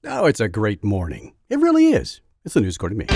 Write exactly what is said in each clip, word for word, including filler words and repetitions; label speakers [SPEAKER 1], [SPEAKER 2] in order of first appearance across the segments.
[SPEAKER 1] Oh, it's a great morning. It really is. It's the news according to me.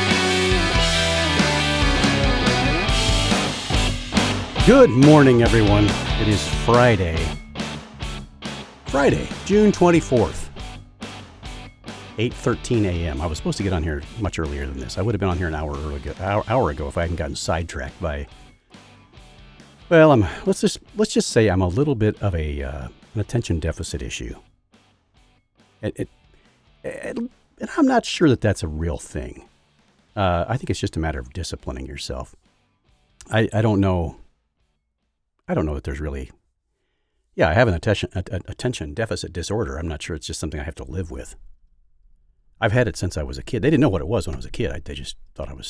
[SPEAKER 1] Good morning, everyone. It is Friday. Friday, June twenty-fourth, eight thirteen a.m. I was supposed to get on here much earlier than this. I would have been on here an hour, early, hour, hour ago if I hadn't gotten sidetracked by... Well, I'm, let's just let's just say I'm a little bit of a uh, an attention deficit issue. It, it, it, and I'm not sure that that's a real thing. Uh, I think it's just a matter of disciplining yourself. I, I don't know. I don't know that there's really. Yeah, I have an attention a, a, attention deficit disorder. I'm not sure it's just something I have to live with. I've had it since I was a kid. They didn't know what it was when I was a kid. I, they just thought I was.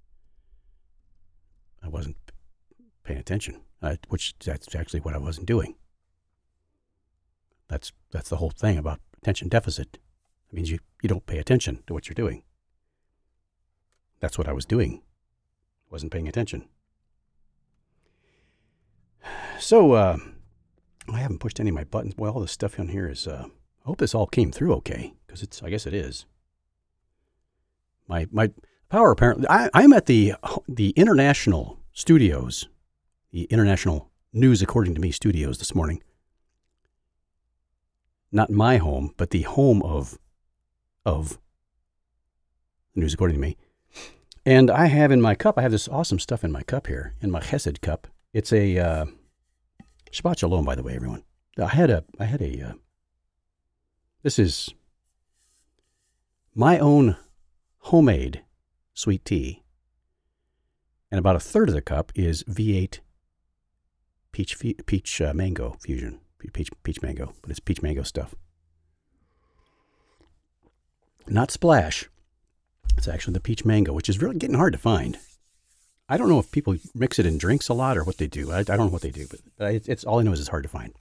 [SPEAKER 1] I wasn't paying attention, uh, which that's actually what I wasn't doing. That's that's the whole thing about attention deficit. It means you, you don't pay attention to what you're doing. That's what I was doing. Wasn't paying attention. So, uh, I haven't pushed any of my buttons. Well, all this stuff on here is, uh, I hope this all came through okay, because it's, I guess it is. My my power apparently, I, I'm at the the International Studios, the International News According to Me Studios this morning. Not my home, but the home of, of News According to Me. And I have in my cup, I have this awesome stuff in my cup here, in my Chesed cup. It's a, uh, Shabbat Shalom, by the way, everyone. I had a, I had a, uh, this is my own homemade sweet tea. And about a third of the cup is V eight peach, peach uh, mango fusion. Peach, peach mango, but it's peach mango stuff. Not Splash. It's actually the peach mango, which is really getting hard to find. I don't know if people mix it in drinks a lot or what they do. I, I don't know what they do, but, but it's, it's all I know is it's hard to find.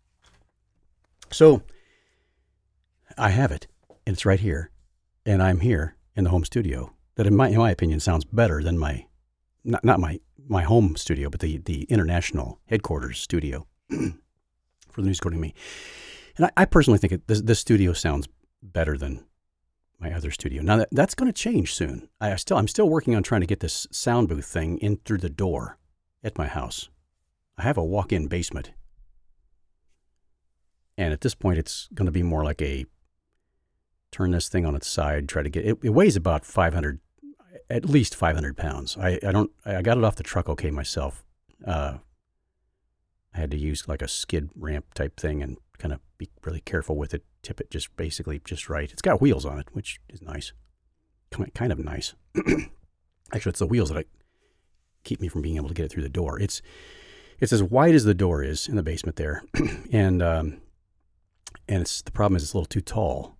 [SPEAKER 1] So I have it, and it's right here, and I'm here in the home studio. That, in my in my opinion, sounds better than my not not my my home studio, but the the international headquarters studio. For the News According to Me. And I, I personally think it, this, this studio sounds better than my other studio. Now, that, that's going to change soon. I, I still, I'm still working on trying to get this sound booth thing in through the door at my house. I have a walk-in basement. And at this point, it's going to be more like a turn this thing on its side, try to get it. It weighs about five hundred, at least five hundred pounds. I, I don't, I got it off the truck okay myself. Uh, I had to use like a skid ramp type thing and kind of be really careful with it, tip it just basically just right. It's got wheels on it, which is nice. Kind of nice. Actually, it's the wheels that I, keep me from being able to get it through the door. It's it's as wide as the door is in the basement there. and um, and it's the problem is it's a little too tall.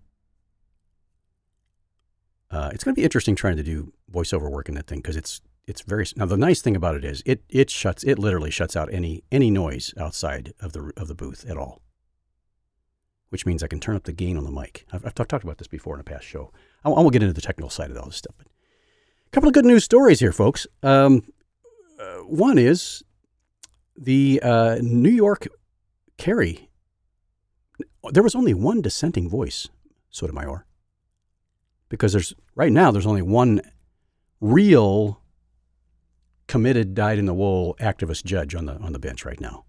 [SPEAKER 1] Uh, it's going to be interesting trying to do voiceover work in that thing because it's It's very now. The nice thing about it is it it shuts it literally shuts out any any noise outside of the of the booth at all. Which means I can turn up the gain on the mic. I've, I've talked talked about this before in a past show. I, I won't get into the technical side of all this stuff. But a couple of good news stories here, folks. Um, uh, one is the uh, New York Kerry. There was only one dissenting voice, Sotomayor, because there's right now there's only one real committed, dyed-in-the-wool activist judge on the on the bench right now.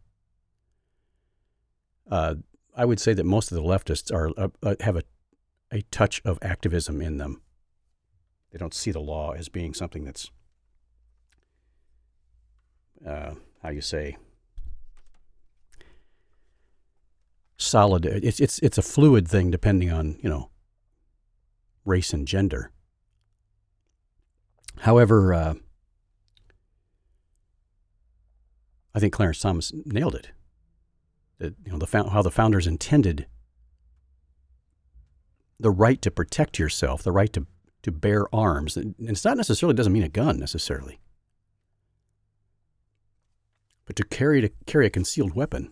[SPEAKER 1] Uh, I would say that most of the leftists are uh, uh, have a a touch of activism in them. They don't see the law as being something that's, uh, how you say, solid. It's it's it's a fluid thing depending on, you know, race and gender. However, uh, I think Clarence Thomas nailed it. That, you know, the how the founders intended the right to protect yourself, the right to, to bear arms. And it's not necessarily doesn't mean a gun necessarily, but to carry to carry a concealed weapon.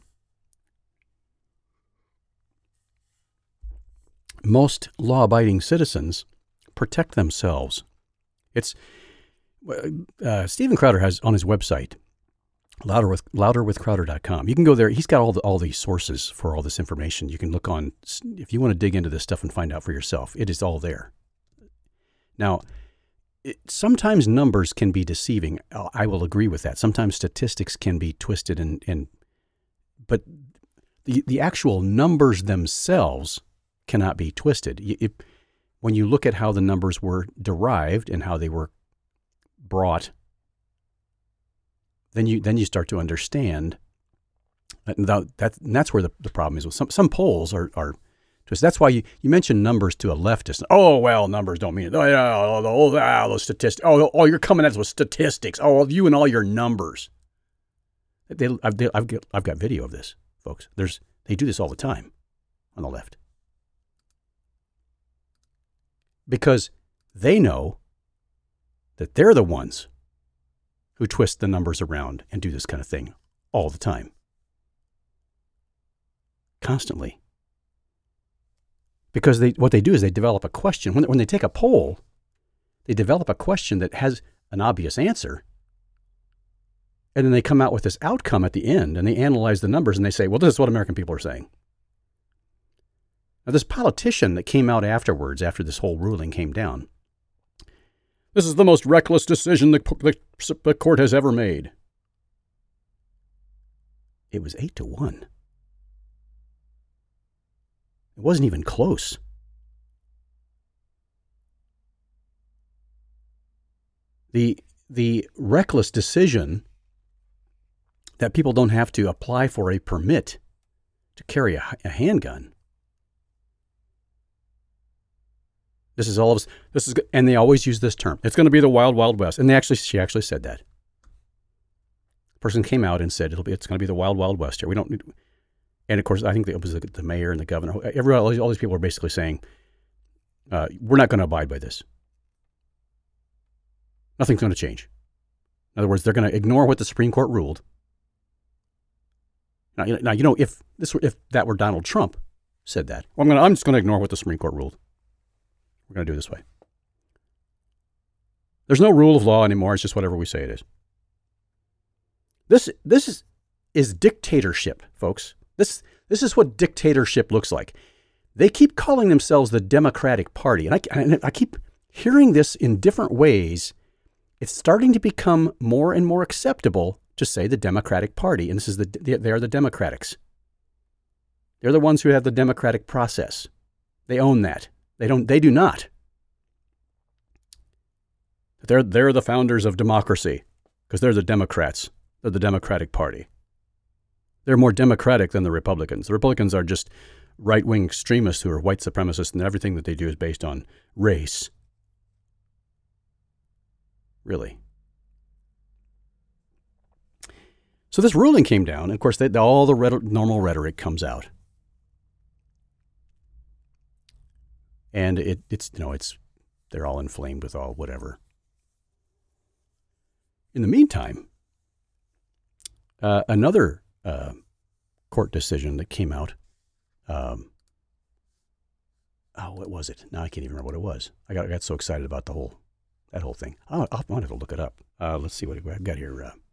[SPEAKER 1] Most law-abiding citizens protect themselves. It's uh, Steven Crowder has on his website Louder with louder with crowder dot com. You can go there. He's got all the, all these sources for all this information. You can look on if you want to dig into this stuff and find out for yourself. It is all there. Now, it, sometimes numbers can be deceiving. I will agree with that. Sometimes statistics can be twisted and and but the the actual numbers themselves cannot be twisted. It, when you look at how the numbers were derived and how they were brought, then you then you start to understand that, that and that's where the, the problem is. With some some polls are are twisted. That's why you, you mention numbers to a leftist. Oh well, numbers don't mean it. Oh yeah, oh, oh, oh those statistics. Oh oh, you're coming at us with statistics. Oh, you and all your numbers. They, I've they, I've got, I've got video of this, folks. There's they do this all the time on the left because they know that they're the ones who twist the numbers around and do this kind of thing all the time. Constantly. Because they what they do is they develop a question. When, when they take a poll, they develop a question that has an obvious answer. And then they come out with this outcome at the end and they analyze the numbers and they say, well, this is what American people are saying. Now, this politician that came out afterwards, after this whole ruling came down, this is the most reckless decision the, the, the court has ever made. It was eight to one. It wasn't even close. The, the reckless decision that people don't have to apply for a permit to carry a, a handgun. This is all of this is, and they always use this term. It's going to be the wild, wild west. And they actually, she actually said that. The person came out and said it'll be, it's going to be the wild, wild west here. We don't need, and of course, I think it was the, the mayor and the governor. Every all these, all these people are basically saying, uh, we're not going to abide by this. Nothing's going to change. In other words, they're going to ignore what the Supreme Court ruled. Now, you know, now, you know if this were, if that were Donald Trump said that, well, I'm going, I'm just going to ignore what the Supreme Court ruled. We're going to do it this way. There's no rule of law anymore. It's just whatever we say it is. This this is is dictatorship, folks. This this is what dictatorship looks like. They keep calling themselves the Democratic Party, and I and I keep hearing this in different ways. It's starting to become more and more acceptable to say the Democratic Party, and this is the they are the Democrats. They're the ones who have the democratic process. They own that. They don't. They do not. They're they're the founders of democracy because they're the Democrats. They're the Democratic Party. They're more democratic than the Republicans. The Republicans are just right-wing extremists who are white supremacists, and everything that they do is based on race. Really. So this ruling came down, and of course, they, all the red, normal rhetoric comes out. And it, it's, you know, it's, they're all inflamed with all whatever. In the meantime, uh, another uh, court decision that came out, um, oh, what was it? Now I can't even remember what it was. I got, I got so excited about the whole, that whole thing. Oh, I wanted to look it up. Uh, let's see what I've got here. Uh,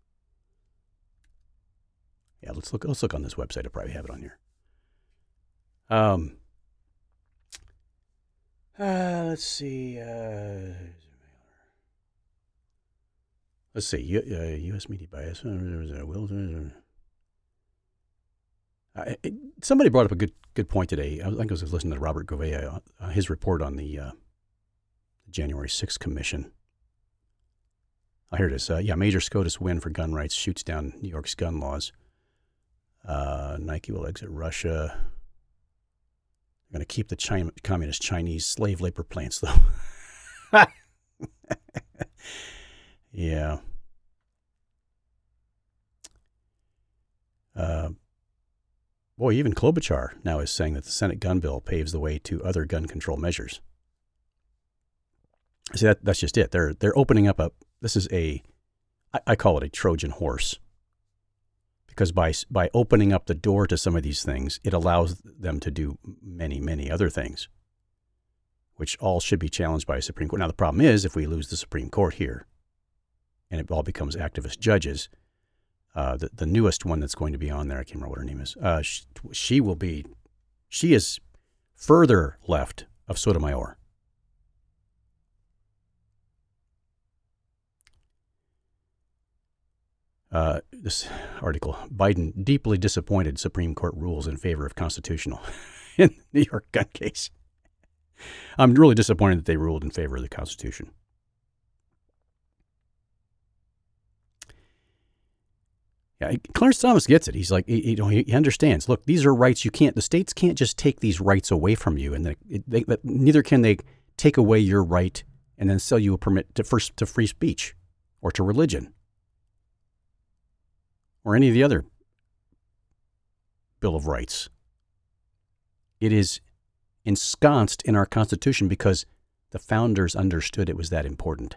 [SPEAKER 1] yeah, let's look, let's look on this website. I probably have it on here. Um, Uh, let's see. Uh, let's see. U, uh, U S media bias. Uh, it, somebody brought up a good good point today. I think I was listening to Robert Gouveia, uh, his report on the uh, January sixth commission. Oh, here it is. Uh, yeah, major SCOTUS win for gun rights shoots down New York's gun laws. Uh, Nike will exit Russia. They're going to keep the China, communist Chinese slave labor plants, though. Yeah. Uh, boy, even Klobuchar now is saying that the Senate gun bill paves the way to other gun control measures. See, that, that's just it. They're they're opening up a, this is a, I, I call it a Trojan horse. Because by by opening up the door to some of these things, it allows them to do many, many other things, which all should be challenged by a Supreme Court. Now, the problem is if we lose the Supreme Court here and it all becomes activist judges, uh, the the newest one that's going to be on there. I can't remember what her name is. Uh, she, she will be, she is further left of Sotomayor. Uh, this article, Biden deeply disappointed Supreme Court rules in favor of constitutional in the New York gun case. I'm really disappointed that they ruled in favor of the Constitution. Yeah, Clarence Thomas gets it. He's like, you know, he understands. Look, these are rights you can't. The states can't just take these rights away from you, and they, they, they, neither can they take away your right and then sell you a permit to first to free speech or to religion or any of the other Bill of Rights. It is ensconced in our Constitution because the founders understood it was that important.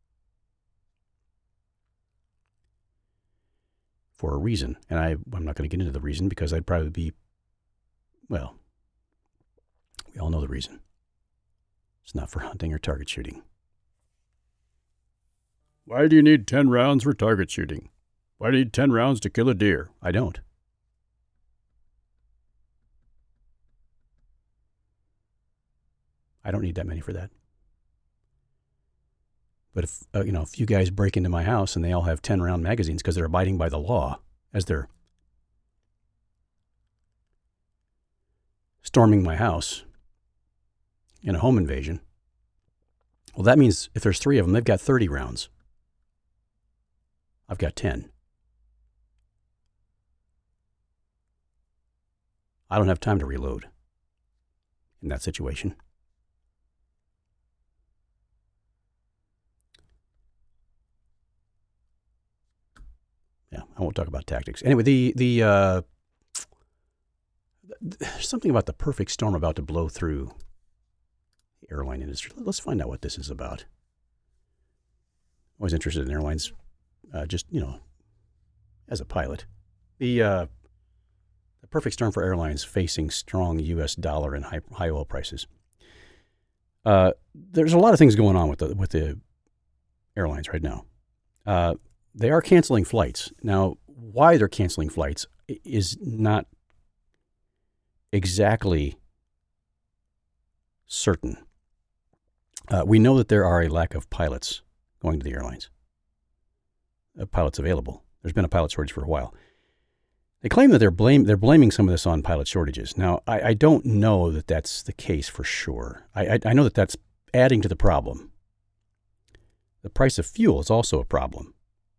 [SPEAKER 1] For a reason. And I, I'm not going to get into the reason because I'd probably be, well, we all know the reason. It's not for hunting or target shooting. Why do you need ten rounds for target shooting? Why do you need ten rounds to kill a deer? I don't. I don't need that many for that. But if, uh, you know, if you guys break into my house and they all have ten round magazines because they're abiding by the law as they're storming my house in a home invasion, well, that means if there's three of them, they've got thirty rounds. I've got ten. I don't have time to reload in that situation. Yeah, I won't talk about tactics. Anyway, the the uh, there's something about the perfect storm about to blow through the airline industry. Let's find out what this is about. Always interested in airlines, uh, just you know, as a pilot. The uh, the perfect storm for airlines facing strong U S dollar and high high oil prices. Uh, there's a lot of things going on with the with the airlines right now. Uh, They are canceling flights. Now, why they're canceling flights is not exactly certain. Uh, we know that there are a lack of pilots going to the airlines, uh, pilots available. There's been a pilot shortage for a while. They claim that they're blame they're blaming some of this on pilot shortages. Now, I, I don't know that that's the case for sure. I, I, I know that that's adding to the problem. The price of fuel is also a problem.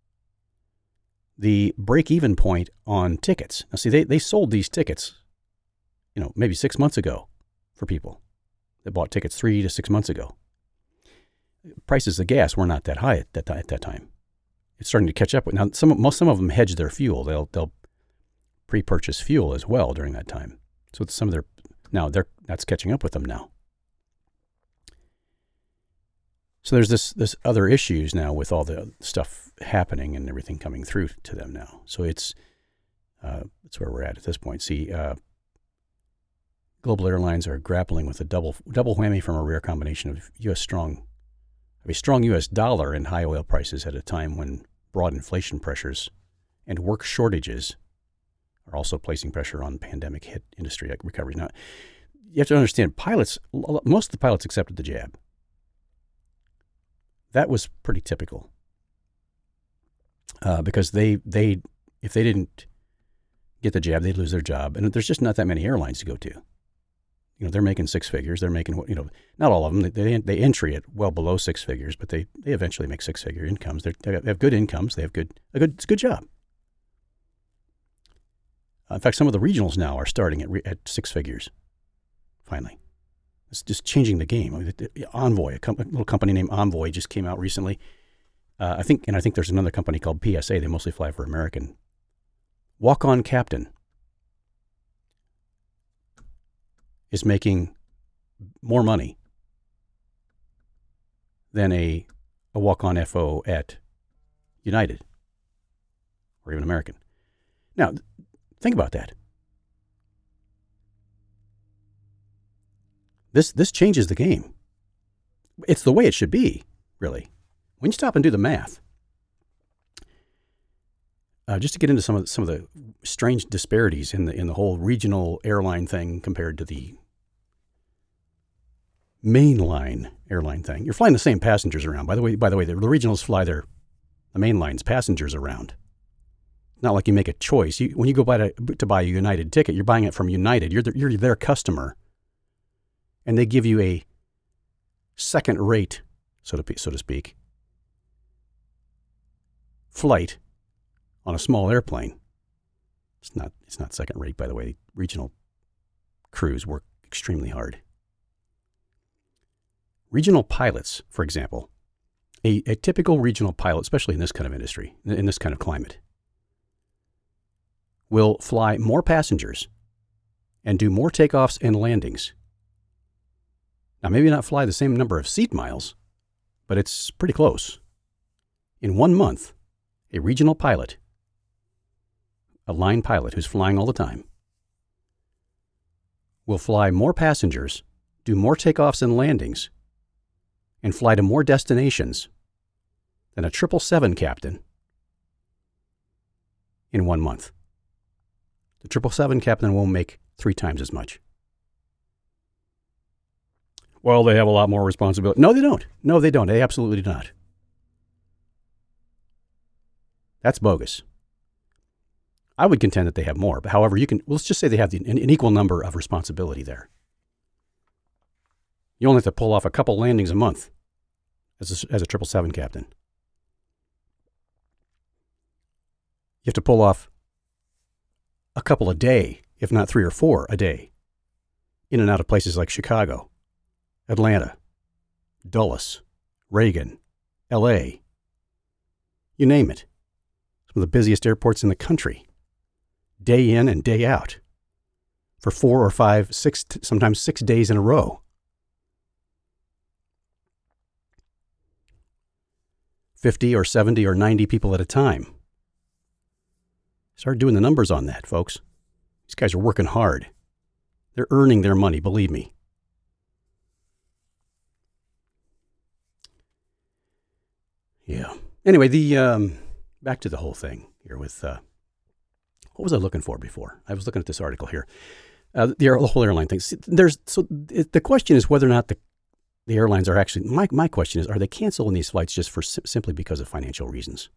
[SPEAKER 1] The break-even point on tickets. Now, see, they, they sold these tickets, you know, maybe six months ago for people that bought tickets three to six months ago. Prices of gas were not that high at that, at that time. It's starting to catch up with. Now, some most some of them hedge their fuel. They'll they'll pre-purchase fuel as well during that time. So some of their now they're that's catching up with them now. So there's this this other issues now with all the stuff happening and everything coming through to them now. So it's uh, that's where we're at at this point. See, uh, global airlines are grappling with a double double whammy from a rare combination of U S strong, of a strong U S dollar and high oil prices at a time when broad inflation pressures and work shortages are also placing pressure on pandemic hit industry recovery. Now, you have to understand, pilots, most of the pilots accepted the jab. That was pretty typical uh, because they, they, if they didn't get the jab, they'd lose their job. And there's just not that many airlines to go to. You know, they're making six figures. They're making, you know, not all of them. They they entry at well below six figures, but they, they eventually make six figure incomes. They're, they have good incomes. They have good a good it's a good job. Uh, in fact, some of the regionals now are starting at re, at six figures. Finally. It's just changing the game. I mean, Envoy, a, com- a little company named Envoy, just came out recently. Uh, I think, and I think there's another company called P S A. They mostly fly for American. Walk-on captain is making more money than a a walk-on F O at United or even American. Now, think about that. This this changes the game. It's the way it should be, really. When you stop and do the math, uh, just to get into some of some of the strange disparities in the in the whole regional airline thing compared to the mainline airline thing. You're flying the same passengers around. By the way, by the way, the, the regionals fly their the mainline's passengers around. Not like you make a choice. You, when you go buy to, to buy a United ticket, you're buying it from United. You're the, you're their customer, and they give you a second rate, so to so to speak, flight on a small airplane. It's not it's not second rate, by the way. Regional crews work extremely hard. Regional pilots, for example, a, a typical regional pilot, especially in this kind of industry, in this kind of climate, will fly more passengers and do more takeoffs and landings. Now, maybe not fly the same number of seat miles, but it's pretty close. In one month, a regional pilot, a line pilot who's flying all the time, will fly more passengers, do more takeoffs and landings, and fly to more destinations than a triple seven captain in one month. The triple seven captain will make three times as much. Well, they have a lot more responsibility. No, they don't. No, they don't. They absolutely do not. That's bogus. I would contend that they have more, but however, you can, let's just say they have the, an, an equal number of responsibility there. You only have to pull off a couple landings a month as a, as a triple seven captain. You have to pull off a couple a day, if not three or four a day, in and out of places like Chicago, Atlanta, Dulles, Reagan, L A, you name it. Some of the busiest airports in the country, day in and day out, for four or five, six, sometimes six days in a row. fifty or seventy or ninety people at a time. Start doing the numbers on that, folks. These guys are working hard. They're earning their money, believe me. Yeah. Anyway, the um, back to the whole thing here with, uh, what was I looking for before? I was looking at this article here. Uh, the, the whole airline thing. There's, so it, the question is whether or not the, the airlines are actually, my, my question is, are they canceling these flights just for simply because of financial reasons?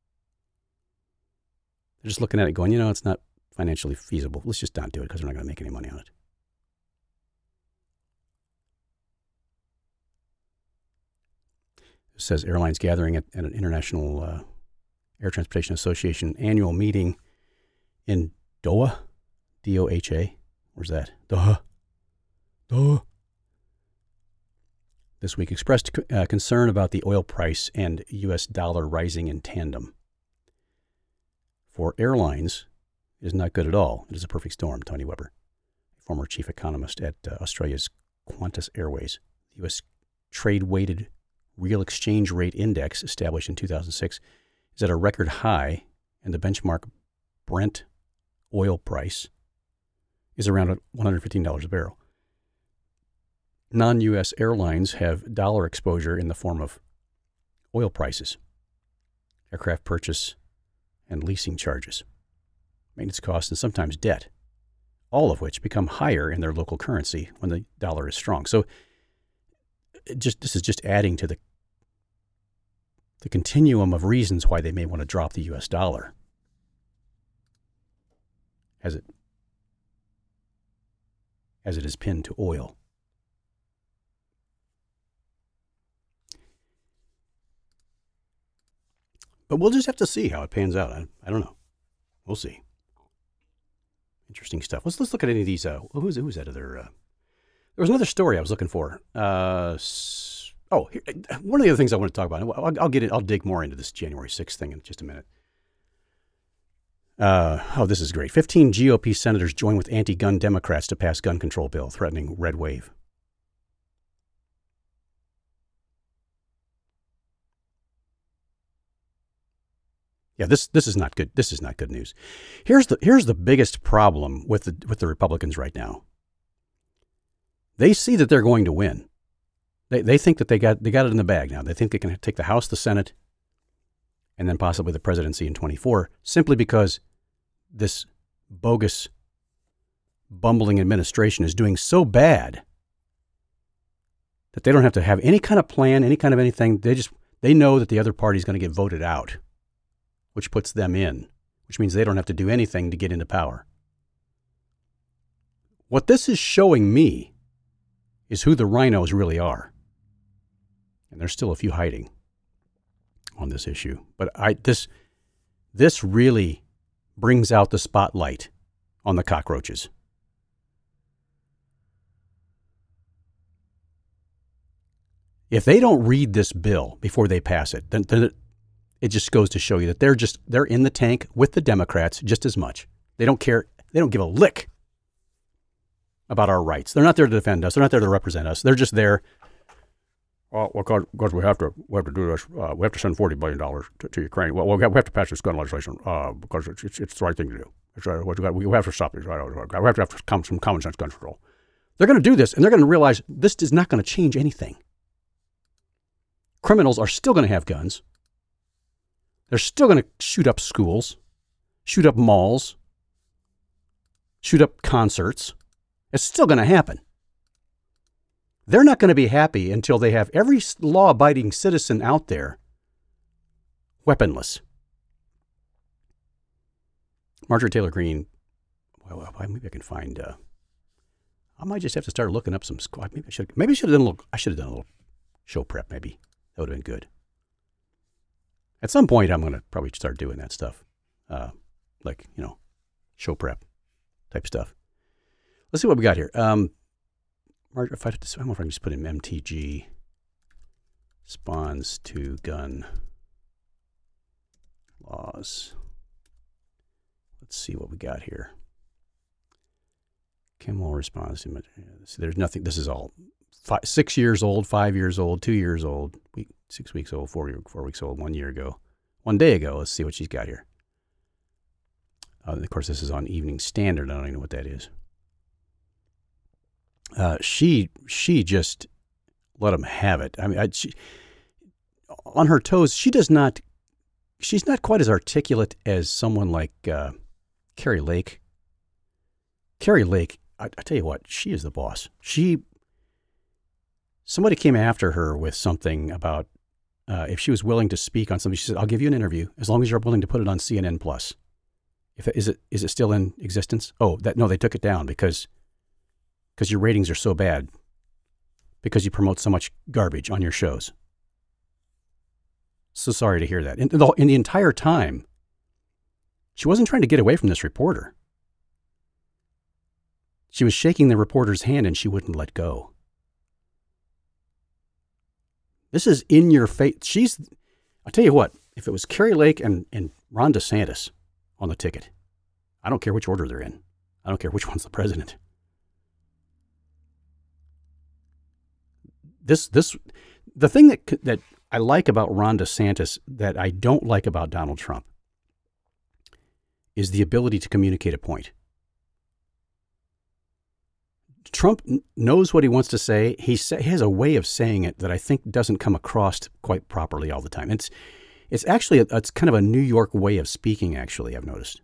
[SPEAKER 1] They're just looking at it going, you know, it's not financially feasible. Let's just not do it because we're not going to make any money on it. It says airlines gathering at, at an International uh, Air Transportation Association annual meeting in Doha, D O H A. Where's that? Doha. Doha. This week expressed uh, concern about the oil price and U S dollar rising in tandem. For airlines, it is not good at all. It is a perfect storm, Tony Weber, former chief economist at uh, Australia's Qantas Airways. The U S trade-weighted real exchange rate index, established in two thousand six, is at a record high, and the benchmark Brent oil price is around one hundred fifteen dollars a barrel. Non-U S airlines have dollar exposure in the form of oil prices, aircraft purchase and leasing charges, maintenance costs, and sometimes debt, all of which become higher in their local currency when the dollar is strong. So it just this is just adding to the the continuum of reasons why they may want to drop the U S dollar as it as it is pinned to oil. But we'll just have to see how it pans out. I, I don't know. We'll see. Interesting stuff. Let's let's look at any of these. Uh, who's who's that other? Uh, there was another story I was looking for. Uh, oh, here, one of the other things I want to talk about. I'll, I'll get it. I'll dig more into this January sixth thing in just a minute. Uh, oh, this is great. fifteen G O P senators join with anti-gun Democrats to pass gun control bill threatening red wave. Yeah, this this is not good. This is not good news. Here's the here's the biggest problem with the with the Republicans right now. They see that they're going to win. They they think that they got they got it in the bag now. They think they can take the House, the Senate, and then possibly the presidency in twenty-four, simply because this bogus, bumbling administration is doing so bad that they don't have to have any kind of plan, any kind of anything. They just, they know that the other party is going to get voted out, which puts them in, which means they don't have to do anything to get into power. What this is showing me is who the rhinos really are. And there's still a few hiding on this issue. But I this this really brings out the spotlight on the cockroaches. If they don't read this bill before they pass it, then, then it, it just goes to show you that they're just they're in the tank with the Democrats just as much. They don't care. They don't give a lick about our rights. They're not there to defend us. They're not there to represent us. They're just there. Well, because, because we have to we have to do this. Uh, we have to send forty billion dollars to, to Ukraine. Well, we have, we have to pass this gun legislation uh, because it's, it's it's the right thing to do. It's, uh, we, got, we have to stop this. We have to have some, some common sense gun control. They're going to do this, and they're going to realize this is not going to change anything. Criminals are still going to have guns. They're still going to shoot up schools, shoot up malls, shoot up concerts. It's still going to happen. They're not going to be happy until they have every law-abiding citizen out there weaponless. Marjorie Taylor Greene, well, maybe I can find, uh, I might just have to start looking up some, maybe I should, maybe I should have done a little, I should have done a little show prep, maybe. That would have been good. At some point, I'm going to probably start doing that stuff. Uh, like, you know, show prep type stuff. Let's see what we got here. Um, if I, I don't know if I can just put in M T G responds to gun laws. Let's see what we got here. Kimmel responds to, there's nothing, this is all five, six years old, five years old, two years old, week, six weeks old, four, four weeks old, one year ago, one day ago. Let's see what she's got here. Uh, of course, this is on Evening Standard. I don't even know what that is. Uh, she she just let them have it. I mean, I, she, on her toes, she does not. She's not quite as articulate as someone like uh, Kari Lake. Kari Lake, I, I tell you what, she is the boss. She. Somebody came after her with something about uh, if she was willing to speak on something. She said, "I'll give you an interview as long as you're willing to put it on C N N Plus." If is it is it still in existence? Oh, that no, they took it down because. Because your ratings are so bad, because you promote so much garbage on your shows. So sorry to hear that. In the, in the entire time, she wasn't trying to get away from this reporter. She was shaking the reporter's hand and she wouldn't let go. This is in your face. She's, I'll tell you what, if it was Kari Lake and, and Ron DeSantis on the ticket, I don't care which order they're in. I don't care which one's the president. This, this, the thing that that I like about Ron DeSantis that I don't like about Donald Trump is the ability to communicate a point. Trump knows what he wants to say. He, say, he has a way of saying it that I think doesn't come across quite properly all the time. It's, it's actually a, it's kind of a New York way of speaking. Actually, I've noticed.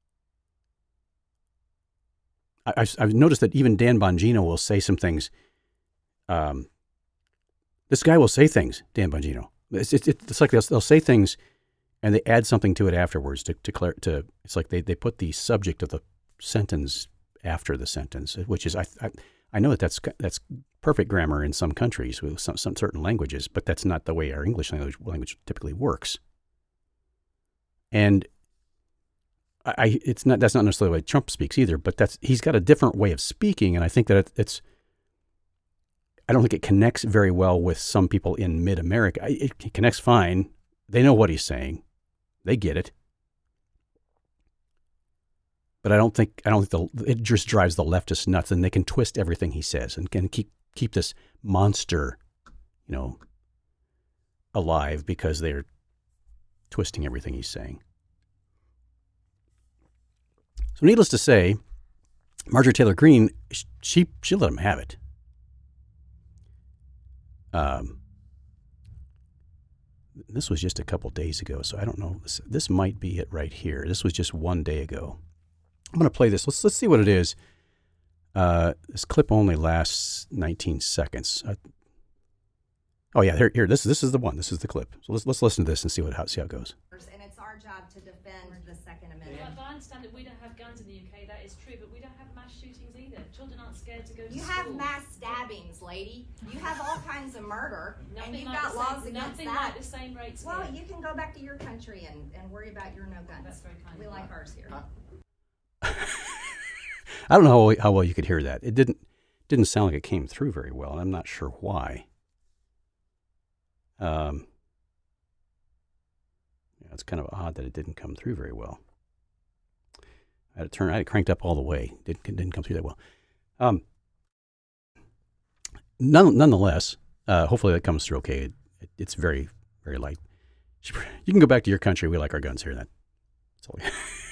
[SPEAKER 1] I, I've, I've noticed that even Dan Bongino will say some things. Um, This guy will say things, Dan Bongino. It's, it's, it's like they'll, they'll say things and they add something to it afterwards to, to, clar- to it's like they, they put the subject of the sentence after the sentence, which is, I I, I know that that's, that's perfect grammar in some countries with some, some certain languages, but that's not the way our English language, language typically works. And I, I it's not, that's not necessarily the way Trump speaks either, but that's, he's got a different way of speaking. And I think that it, it's, I don't think it connects very well with some people in mid-America. It connects fine. They know what he's saying. They get it. But I don't think I don't think the, it just drives the leftists nuts, and they can twist everything he says and can keep keep this monster, you know, alive because they're twisting everything he's saying. So, needless to say, Marjorie Taylor Greene, she she let him have it. Um, This was just a couple days ago, so I don't know. This, this might be it right here. This was just one day ago. I'm going to play this. Let's let's see what it is. Uh, this clip only lasts nineteen seconds. Uh, oh yeah, here here. This this is the one. This is the clip. So let's let's listen to this and see what how see how it goes.
[SPEAKER 2] And it's our job to defend the Second Amendment.
[SPEAKER 3] But I understand that we don't have guns in the U K. That is true, but we don't have mass shootings either. Children aren't scared to go to
[SPEAKER 2] You
[SPEAKER 3] school.
[SPEAKER 2] have mass stabbings, lady. You have all kinds of murder,
[SPEAKER 3] Nothing
[SPEAKER 2] and you've
[SPEAKER 3] like
[SPEAKER 2] got
[SPEAKER 3] the
[SPEAKER 2] laws
[SPEAKER 3] same,
[SPEAKER 2] against
[SPEAKER 3] nothing
[SPEAKER 2] that.
[SPEAKER 3] like the same rates.
[SPEAKER 2] Well,
[SPEAKER 3] here.
[SPEAKER 2] you can go back to your country and, and worry about your no guns.
[SPEAKER 3] That's very kind
[SPEAKER 2] We
[SPEAKER 3] of you.
[SPEAKER 2] like ours here.
[SPEAKER 1] I don't know how well, how well you could hear that. It didn't didn't sound like it came through very well, and I'm not sure why. Um, yeah, it's kind of odd that it didn't come through very well. I had to turn, I had it cranked up all the way. It didn't, didn't come through that well. Um, none, nonetheless, uh, hopefully that comes through okay. It, it, it's very, very light. You can go back to your country. We like our guns here. That, that's all.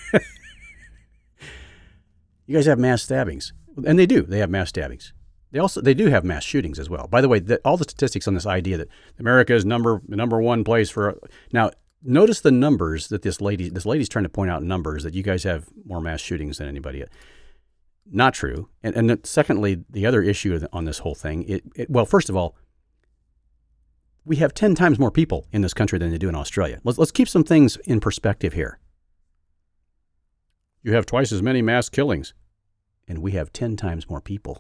[SPEAKER 1] You guys have mass stabbings, and they do. They have mass stabbings. They also they do have mass shootings as well. By the way, the, all the statistics on this idea that America is number number one place for now. Notice the numbers that this lady this lady's trying to point out numbers that you guys have more mass shootings than anybody. Not true. And and then secondly, the other issue on this whole thing. It, it well, first of all, we have ten times more people in this country than they do in Australia. Let's let's keep some things in perspective here. You have twice as many mass killings, and we have ten times more people.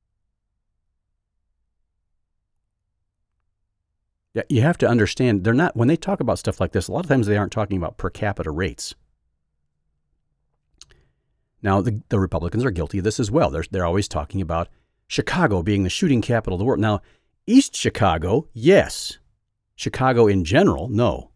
[SPEAKER 1] Yeah, you have to understand, they're not, when they talk about stuff like this, a lot of times they aren't talking about per capita rates. Now, the, the Republicans are guilty of this as well. They're, they're always talking about Chicago being the shooting capital of the world. Now, East Chicago, yes. Chicago in general, no.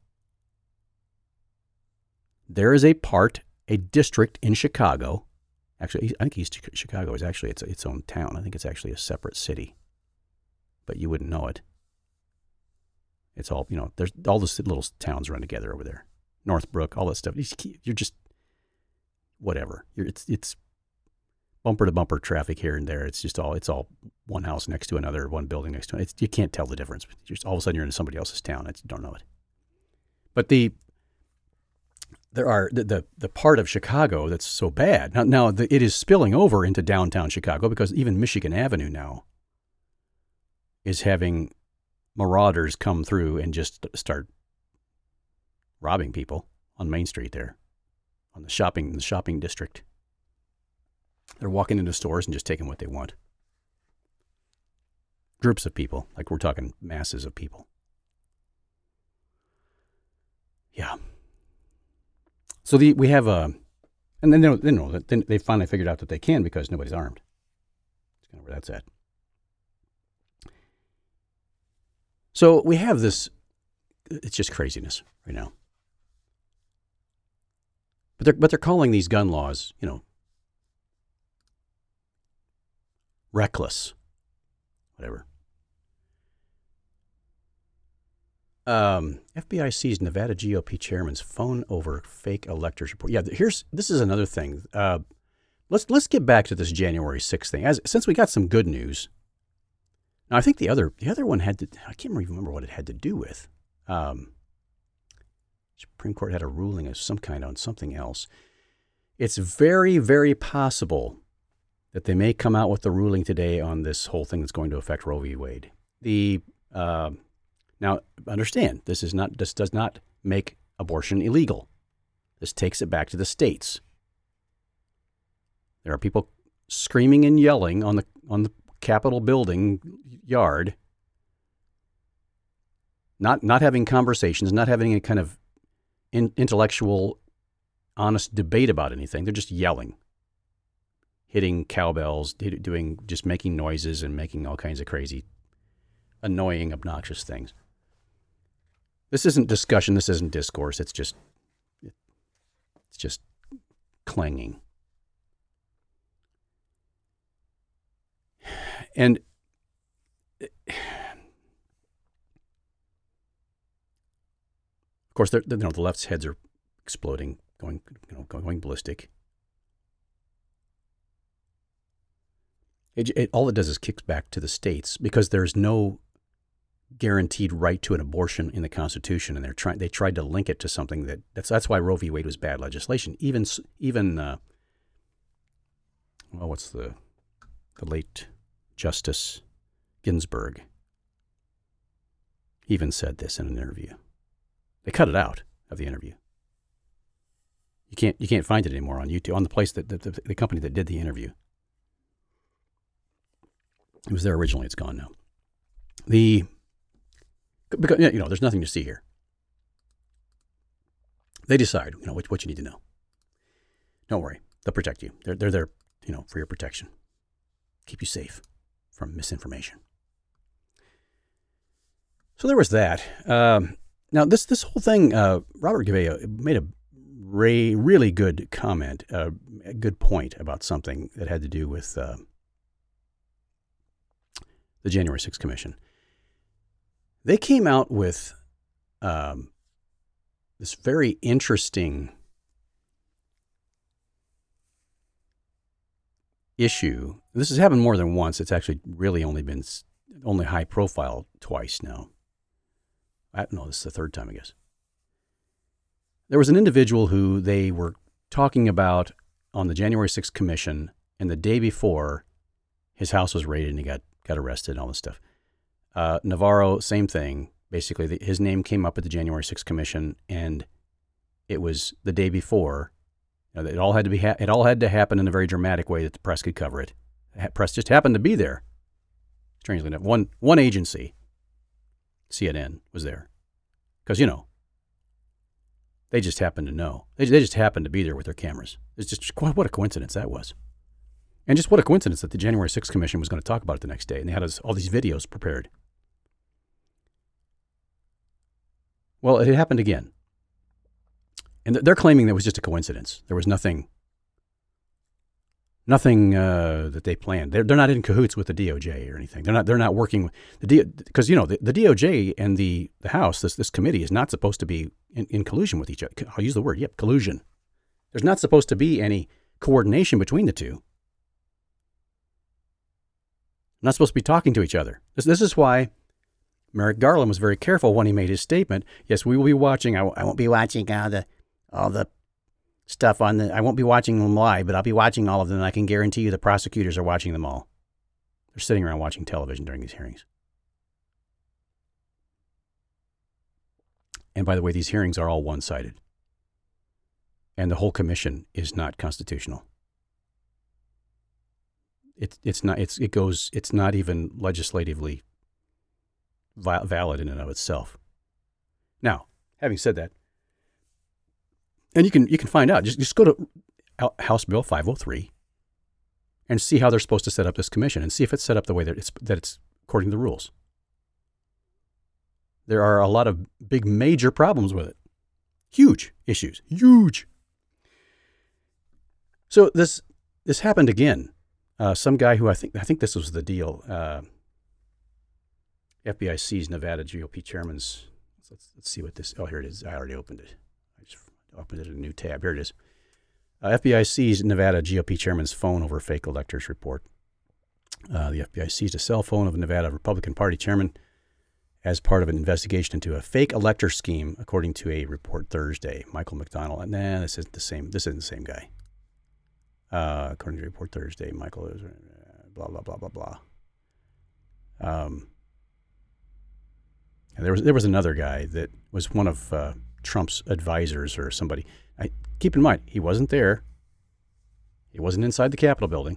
[SPEAKER 1] There is a part, a district in Chicago. Actually, I think East Chicago is actually its, its own town. I think it's actually a separate city. But you wouldn't know it. It's all, you know, there's all the little towns run together over there. Northbrook, all that stuff. You're just, whatever. You're, it's it's bumper to bumper traffic here and there. It's just all, it's all one house next to another, one building next to another. It's, you can't tell the difference. Just all of a sudden you're in somebody else's town. You don't know it. But the, there are, the, the, the part of Chicago that's so bad. Now, now the, it is spilling over into downtown Chicago because even Michigan Avenue now is having marauders come through and just start robbing people on Main Street there, on the shopping the shopping district. They're walking into stores and just taking what they want. Groups of people, like we're talking masses of people. Yeah. So the we have a, and then they know, they know that they finally figured out that they can because nobody's armed. That's kind of where that's at. So we have this, it's just craziness right now. But they're, but they're calling these gun laws, you know, reckless, whatever. Um, F B I seized Nevada G O P chairman's phone over fake electors report. Yeah, here's, this is another thing. Uh, let's, let's get back to this January sixth thing. As, since we got some good news. Now, I think the other the other one had to, I can't even remember what it had to do with. Um, Supreme Court had a ruling of some kind on something else. It's very, very possible that they may come out with the ruling today on this whole thing that's going to affect Roe v. Wade. The uh, now, understand, this is not this does not make abortion illegal. This takes it back to the states. There are people screaming and yelling on the on the Capitol building yard, not not having conversations, not having any kind of in, intellectual, honest debate about anything. They're just yelling, hitting cowbells, doing just making noises and making all kinds of crazy, annoying, obnoxious things. This isn't discussion. This isn't discourse. It's just it's just clanging. And of course, they're, you know, the left's heads are exploding, going, you know, going ballistic. It, it all it does is kicks back to the states because there's no guaranteed right to an abortion in the Constitution, and they're trying. They tried to link it to something that that's that's why Roe v. Wade was bad legislation. Even even uh, well, what's the the late Justice Ginsburg even said this in an interview. They cut it out of the interview. You can't you can't find it anymore on YouTube on the place that the, the, the company that did the interview. It was there originally. It's gone now. The because you know there's nothing to see here. They decide you know what, what you need to know. Don't worry, they'll protect you. They're they're there you know for your protection, keep you safe from misinformation. So there was that. Um, now this this whole thing, uh, Robert Gavea made a Ray, really good comment, uh, a good point about something that had to do with uh, the January sixth Commission. They came out with um, this very interesting issue. This has happened more than once. It's actually really only been only high profile twice now. I don't know. This is the third time, I guess. There was an individual who they were talking about on the January sixth Commission, and the day before, his house was raided and he got, got arrested and all this stuff. Uh, Navarro, same thing. Basically, the, his name came up at the January sixth Commission, and it was the day before. You know, it all had to be ha- it all had to happen in a very dramatic way that the press could cover it. The press just happened to be there. Strangely enough, one one agency, C N N, was there because you know. They just happened to know. They, they just happened to be there with their cameras. It's just what a coincidence that was. And just what a coincidence that the January sixth Commission was going to talk about it the next day. And they had all these videos prepared. Well, it had happened again. And they're claiming that it was just a coincidence. There was nothing, nothing uh, that they planned. They're, they're not in cahoots with the D O J or anything. They're not. They're not working with the D because you know the, the D O J and the the House. This this committee is not supposed to be in, in collusion with each other. I'll use the word. Yep, collusion. There's not supposed to be any coordination between the two. Not supposed to be talking to each other. This this is why Merrick Garland was very careful when he made his statement. Yes, we will be watching. I, w- I won't be watching all the all the. stuff on the, I won't be watching them live, but I'll be watching all of them. And I can guarantee you the prosecutors are watching them all. They're sitting around watching television during these hearings. And by the way, these hearings are all one-sided. And the whole commission is not constitutional. It, it's not, it's, it goes, it's not even legislatively vi- valid in and of itself. Now, having said that, and you can you can find out. Just just go to House Bill five oh three and see how they're supposed to set up this commission, and see if it's set up the way that it's that it's according to the rules. There are a lot of big major problems with it, huge issues, huge. So this this happened again. Uh, some guy who I think I think this was the deal. Uh, F B I seized Nevada G O P chairman's. Let's let's see what this. Oh, here it is. I already opened it. I just opened it in a new tab. Here it is. Uh, F B I seized Nevada G O P chairman's phone over fake electors report. Uh, the F B I seized a cell phone of a Nevada Republican Party chairman as part of an investigation into a fake elector scheme, according to a report Thursday. Michael McDonald. And nah, this isn't the same. This isn't the same guy. Uh, according to a report Thursday, Michael is uh, blah blah blah blah blah. Um, and there was there was another guy that was one of uh, Trump's advisors or somebody. I, keep in mind, he wasn't there. He wasn't inside the Capitol building.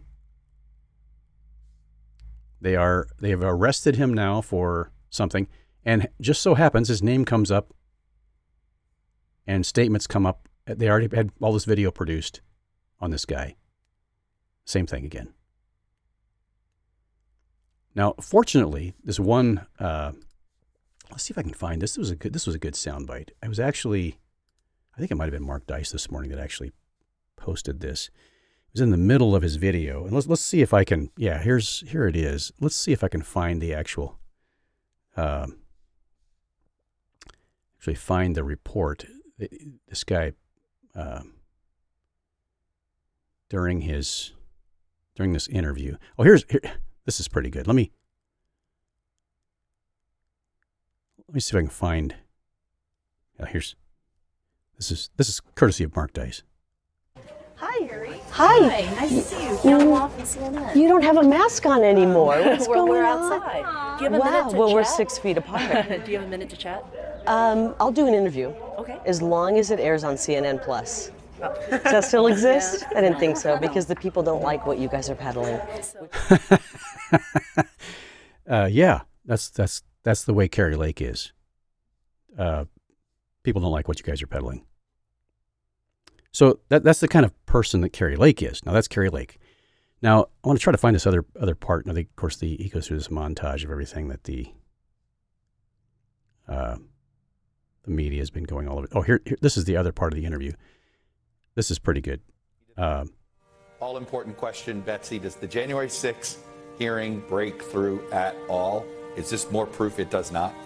[SPEAKER 1] They are they have arrested him now for something, and just so happens his name comes up, and statements come up. They already had all this video produced on this guy. Same thing again. Now, fortunately, this one. Uh, let's see if I can find this. This was a good. This was a good soundbite. I was actually, I think it might have been Mark Dice this morning that actually posted this. It was in the middle of his video, and let's let's see if I can. Yeah, here's here it is. Let's see if I can find the actual. Uh, actually, find the report. This guy, uh, during his, during this interview. Oh, here's here. This is pretty good. Let me. Let me see if I can find. Yeah, here's. This is this is courtesy of Mark Dice.
[SPEAKER 4] Hi. Harry.
[SPEAKER 5] Hi.
[SPEAKER 4] Hi. Nice to see you. Count off and C N N.
[SPEAKER 5] You don't have a mask on anymore. What's
[SPEAKER 4] we're,
[SPEAKER 5] going
[SPEAKER 4] we're
[SPEAKER 5] on?
[SPEAKER 4] outside. Do you have a
[SPEAKER 5] Wow.
[SPEAKER 4] minute to
[SPEAKER 5] Well,
[SPEAKER 4] chat?
[SPEAKER 5] we're six feet apart.
[SPEAKER 4] Do you have a minute to chat?
[SPEAKER 5] um, I'll do an interview.
[SPEAKER 4] Okay.
[SPEAKER 5] As long as it airs on C N N Plus. Oh. Does that still exist? I didn't think so because the people don't like what you guys are peddling.
[SPEAKER 1] uh, yeah, that's that's that's the way Kari Lake is. Uh, people don't like what you guys are peddling. So that that's the kind of person that Kari Lake is. Now that's Kari Lake. Now I want to try to find this other other part. Now, they, of course, the he goes through this montage of everything that the uh, the media has been going all over. Oh, here, here this is the other part of the interview. This is pretty good. Um,
[SPEAKER 6] all important question, Betsy. Does the January sixth hearing break through at all? Is this more proof it does not?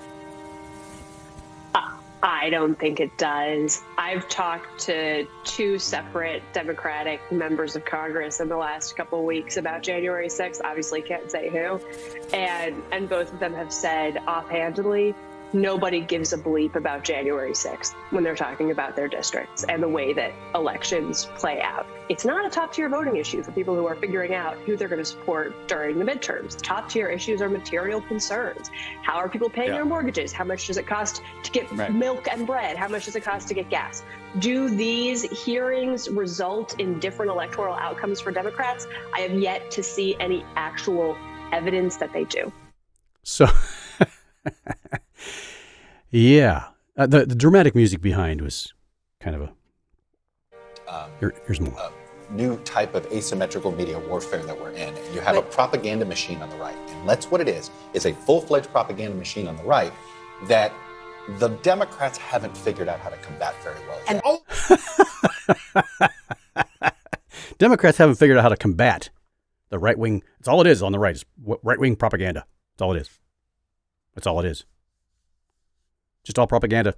[SPEAKER 7] I don't think it does. I've talked to two separate Democratic members of Congress in the last couple of weeks about January sixth. Obviously can't say who. And and both of them have said offhandedly, nobody gives a bleep about January sixth when they're talking about their districts and the way that elections play out. It's not a top tier voting issue for people who are figuring out who they're going to support during the midterms. Top tier issues are material concerns. How are people paying
[SPEAKER 6] Yeah.
[SPEAKER 7] their mortgages? How much does it cost to get
[SPEAKER 6] Right.
[SPEAKER 7] milk and bread? How much does it cost to get gas? Do these hearings result in different electoral outcomes for Democrats? I have yet to see any actual evidence that they do.
[SPEAKER 1] So, yeah, uh, the the dramatic music behind was kind of a.
[SPEAKER 6] Um,
[SPEAKER 1] Here, here's more.
[SPEAKER 6] a new type of asymmetrical media warfare that we're in. You have a propaganda machine on the right. And that's what it is. It's a full-fledged propaganda machine on the right that the Democrats haven't figured out how to combat very well yet.
[SPEAKER 1] And oh! Democrats haven't figured out how to combat the right wing. It's all it is on the right. It's right wing propaganda. That's all it is. That's all it is. Just all propaganda.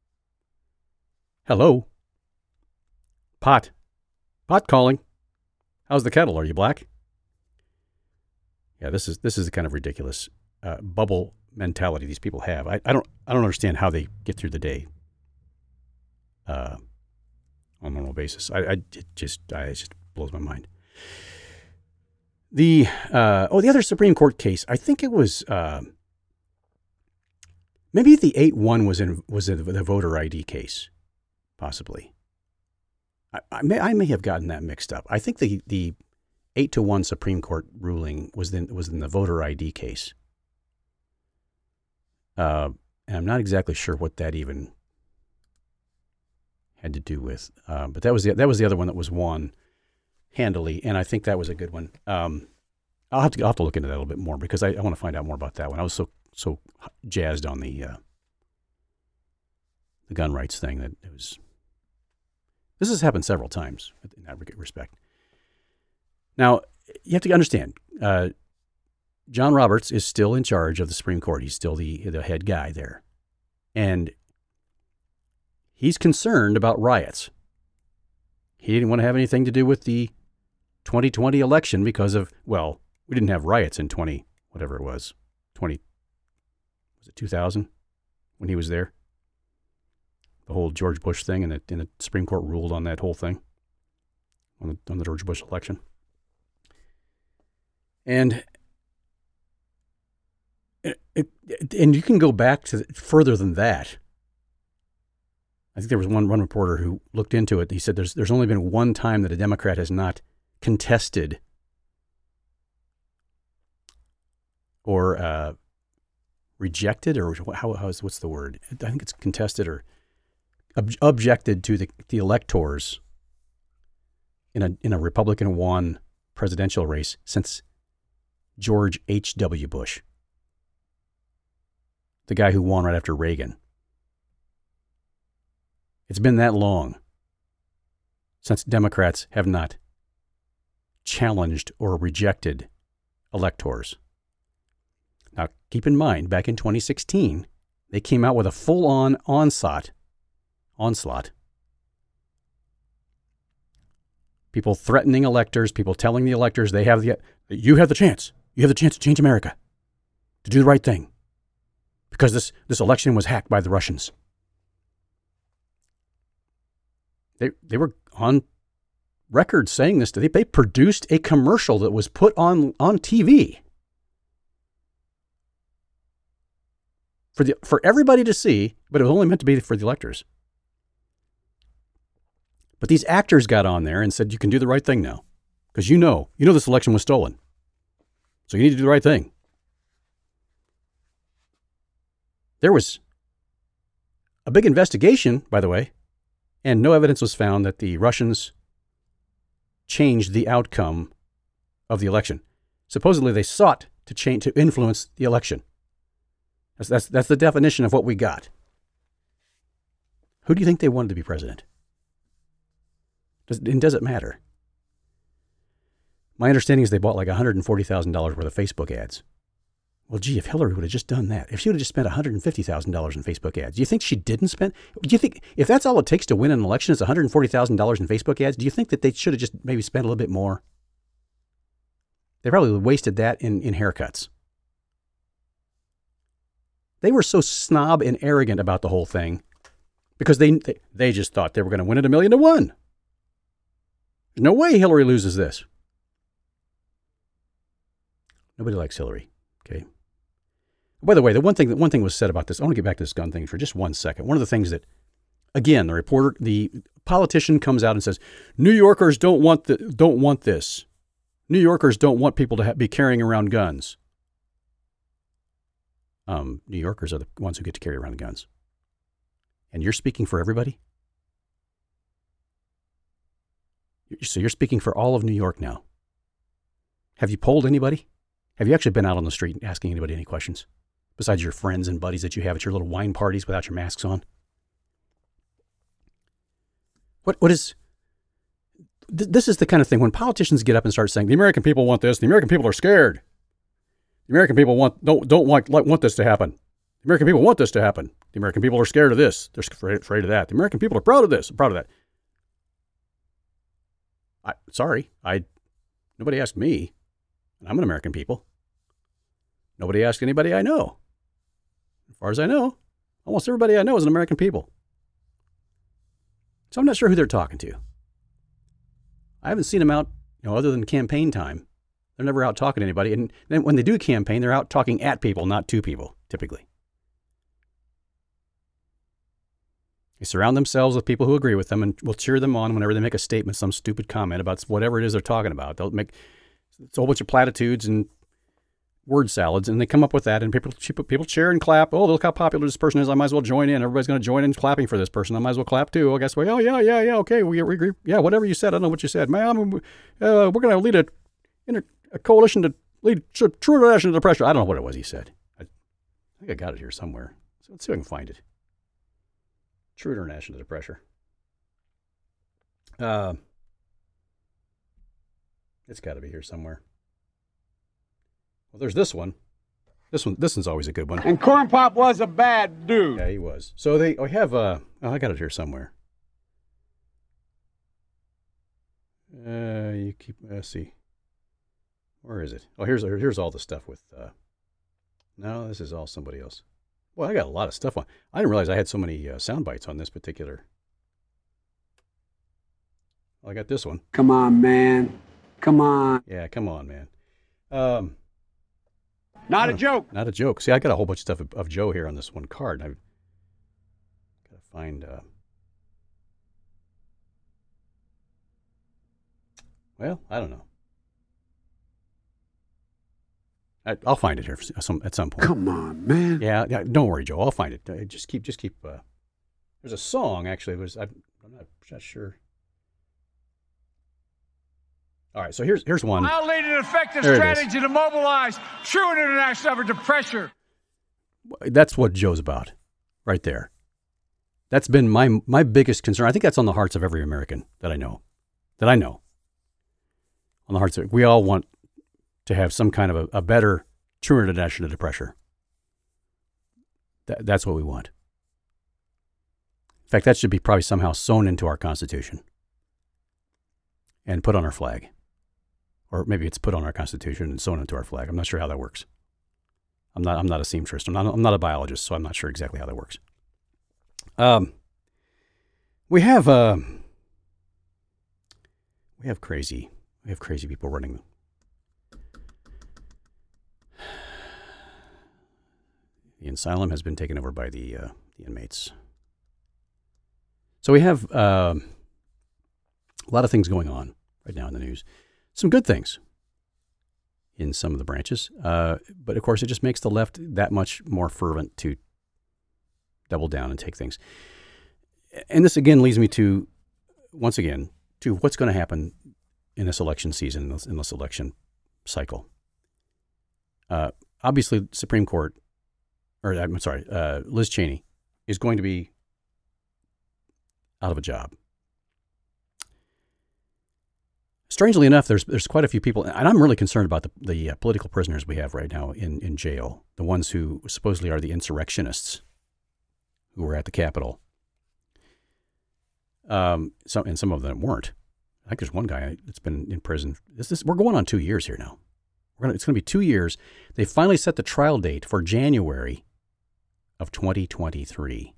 [SPEAKER 1] Hello. Pot. Pot calling. How's the kettle? Are you black? Yeah, this is this is the kind of ridiculous uh, bubble mentality these people have. I, I don't I don't understand how they get through the day uh, on a normal basis. I, I it just I, it just blows my mind. The uh, oh the other Supreme Court case. I think it was uh, maybe the eight one was in was in the voter I D case, possibly. I, I may I may have gotten that mixed up. I think the the eight to one Supreme Court ruling was in was in the voter I D case. Uh, and I'm not exactly sure what that even had to do with, uh, but that was the that was the other one that was won handily, and I think that was a good one. Um, I'll have to I'll have to look into that a little bit more because I, I want to find out more about that one. I was so so jazzed on the uh, the gun rights thing that it was. This has happened several times in that respect. Now, you have to understand, uh, John Roberts is still in charge of the Supreme Court. He's still the, the head guy there. And he's concerned about riots. He didn't want to have anything to do with the twenty twenty election because of, well, we didn't have riots in twenty, whatever it was, twenty, was it two thousand when he was there? The whole George Bush thing, and the, and the Supreme Court ruled on that whole thing, on the, on the George Bush election. And it, it, and you can go back to further than that. I think there was one, one reporter who looked into it. He said there's there's only been one time that a Democrat has not contested or uh, rejected, or how, how is what's the word? I think it's contested or ob- objected to the the electors in a in a Republican won presidential race since George H W. Bush, the guy who won right after Reagan. It's been that long since Democrats have not challenged or rejected electors. Now, keep in mind, back in twenty sixteen, they came out with a full-on onslaught, onslaught. People threatening electors, people telling the electors they have the, you have the chance. You have the chance to change America, to do the right thing. because this, this election was hacked by the Russians. They they were on record saying this. They, they produced a commercial that was put on, on T V for the for everybody to see, but it was only meant to be for the electors. But these actors got on there and said, you can do the right thing now. Because you know, you know this election was stolen. So you need to do the right thing. There was a big investigation, by the way, and no evidence was found that the Russians changed the outcome of the election. Supposedly they sought to change, to influence the election. That's, that's, that's the definition of what we got. Who do you think they wanted to be president? Does, and does it matter? My understanding is they bought like one hundred forty thousand dollars worth of Facebook ads. Well, gee, if Hillary would have just done that, if she would have just spent one hundred fifty thousand dollars in Facebook ads, do you think she didn't spend? Do you think if that's all it takes to win an election is one hundred forty thousand dollars in Facebook ads, do you think that they should have just maybe spent a little bit more? They probably wasted that in, in haircuts. They were so snob and arrogant about the whole thing because they they, they just thought they were going to win it a million to one. There's no way Hillary loses this. Nobody likes Hillary. Okay. By the way, the one thing that one thing was said about this, I want to get back to this gun thing for just one second. One of the things that, again, the reporter, the politician comes out and says, New Yorkers don't want the, don't want this. New Yorkers don't want people to ha- be carrying around guns. Um, New Yorkers are the ones who get to carry around guns. And you're speaking for everybody? So you're speaking for all of New York now. Have you polled anybody? Have you actually been out on the street asking anybody any questions? Besides your friends and buddies that you have at your little wine parties without your masks on? What What is... Th- this is the kind of thing when politicians get up and start saying, the American people want this, the American people are scared. The American people want don't don't want, want this to happen. The American people want this to happen. The American people are scared of this. They're afraid, afraid of that. The American people are proud of this, proud of that. I, sorry, I nobody asked me. I'm an American people. Nobody asked anybody I know. As far as I know, almost everybody I know is an American people. So I'm not sure who they're talking to. I haven't seen them out, you know, other than campaign time. They're never out talking to anybody. And then when they do campaign, they're out talking at people, not to people, typically. They surround themselves with people who agree with them and will cheer them on whenever they make a statement, some stupid comment about whatever it is they're talking about. They'll make it's a whole bunch of platitudes and word salads, and they come up with that, and people people cheer and clap. Oh, look how popular this person is. I might as well join in. Everybody's going to join in clapping for this person. I might as well clap too. I guess, well, oh, yeah, yeah, yeah, okay. We, we agree. Yeah, whatever you said. I don't know what you said. Man, uh, we're going to lead a, a coalition to lead true international depression. I don't know what it was he said. I, I think I got it here somewhere. So let's see if I can find it. True international depression. Uh, it's got to be here somewhere. Well, there's this one. This one, this one's always a good one.
[SPEAKER 8] And Corn Pop was a bad dude.
[SPEAKER 1] Yeah, he was. So they I have, uh, oh, I got it here somewhere. Uh, you keep, let's see. Where is it? Oh, here's here's all the stuff with, uh, no, this is all somebody else. Well, I got a lot of stuff on. I didn't realize I had so many uh, sound bites on this particular. Well, I got this one.
[SPEAKER 8] Come on, man. Come on.
[SPEAKER 1] Yeah, come on, man. Um,
[SPEAKER 8] Not a joke.
[SPEAKER 1] Not a joke. See, I got a whole bunch of stuff of, of Joe here on this one card. I've got to find. Uh, well, I don't know. I, I'll find it here some, at some point.
[SPEAKER 8] Come on, man.
[SPEAKER 1] Yeah, yeah. Don't worry, Joe. I'll find it. Uh, just keep, just keep. Uh, there's a song actually. It was I, I'm not, not sure. All right, so here's here's one.
[SPEAKER 8] I'll lead an effective
[SPEAKER 1] There it
[SPEAKER 8] strategy to mobilize true international effort to pressure.
[SPEAKER 1] That's what Joe's about, right there. That's been my my biggest concern. I think that's on the hearts of every American that I know, that I know. On the hearts of, we all want to have some kind of a, a better true international depression. That, that's what we want. In fact, that should be probably somehow sewn into our Constitution and put on our flag. Or maybe it's put on our Constitution and sewn into our flag. I'm not sure how that works. I'm not I'm not a seamstress. I'm not I'm not a biologist, so I'm not sure exactly how that works. Um, we have uh, we have crazy we have crazy people running. The asylum has been taken over by the uh, the inmates. So we have uh, a lot of things going on right now in the news. Some good things in some of the branches. Uh, but of course, it just makes the left that much more fervent to double down and take things. And this again leads me to, once again, to what's going to happen in this election season, in this, in this election cycle. Uh, obviously, Supreme Court, or I'm sorry, uh, Liz Cheney is going to be out of a job. Strangely enough, there's there's quite a few people, and I'm really concerned about the, the uh, political prisoners we have right now in, in jail, the ones who supposedly are the insurrectionists who were at the Capitol. Um, some and some of them weren't. I think there's one guy that's been in prison. This, this, we're going on two years here now. We're gonna, it's going to be two years. They finally set the trial date for January of twenty twenty-three.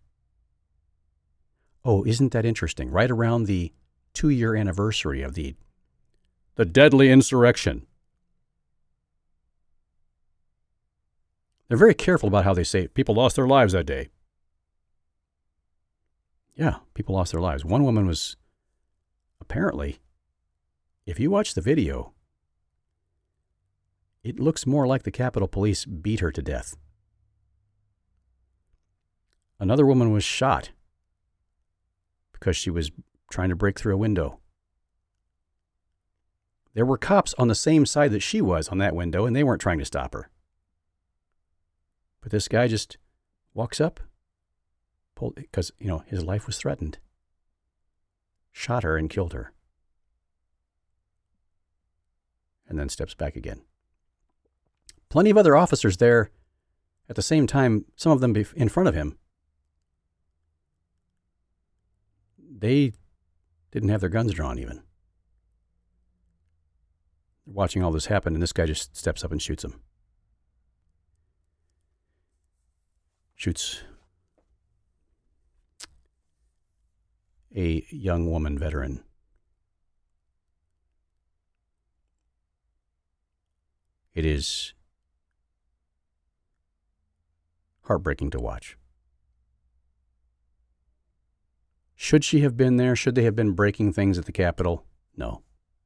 [SPEAKER 1] Oh, isn't that interesting? Right around the two-year anniversary of the The deadly insurrection. They're very careful about how they say people lost their lives that day. Yeah, people lost their lives. One woman was apparently, if you watch the video, it looks more like the Capitol Police beat her to death. Another woman was shot because she was trying to break through a window. There were cops on the same side that she was on that window, and they weren't trying to stop her. But this guy just walks up, pulled, because, you know, his life was threatened, shot her and killed her, and then steps back again. Plenty of other officers there at the same time, some of them in front of him. They didn't have their guns drawn even. They're watching all this happen, and this guy just steps up and shoots him. Shoots a young woman veteran. It is heartbreaking to watch. Should she have been there? Should they have been breaking things at the Capitol? No.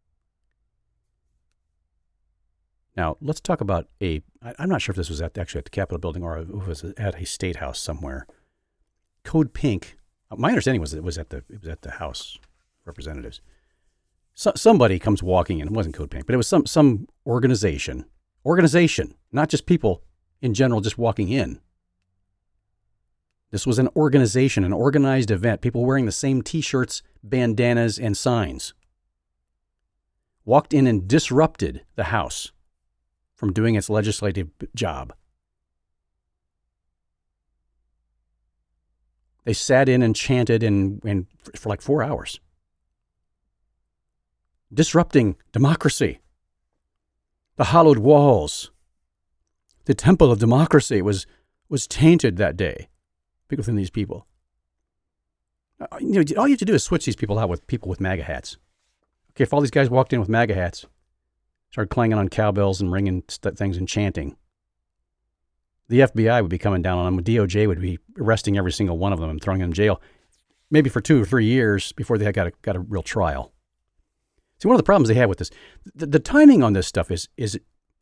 [SPEAKER 1] Now, let's talk about a, I'm not sure if this was at, actually at the Capitol building or if it was at a state house somewhere. Code Pink, my understanding was that it was at the, it was at the House of Representatives. So, somebody comes walking in, it wasn't Code Pink, but it was some, some organization, organization, not just people in general just walking in. This was an organization, an organized event, people wearing the same T-shirts, bandanas, and signs. Walked in and disrupted the House from doing its legislative job. They sat in and chanted and, and for like four hours. Disrupting democracy. The hallowed walls. The temple of democracy was, was tainted that day within these people. You know, all you have to do is switch these people out with people with MAGA hats. Okay, if all these guys walked in with MAGA hats, started clanging on cowbells and ringing st- things and chanting, the F B I would be coming down on them. The D O J would be arresting every single one of them and throwing them in jail, maybe for two or three years before they got a, got a real trial. See, one of the problems they have with this, the, the timing on this stuff is is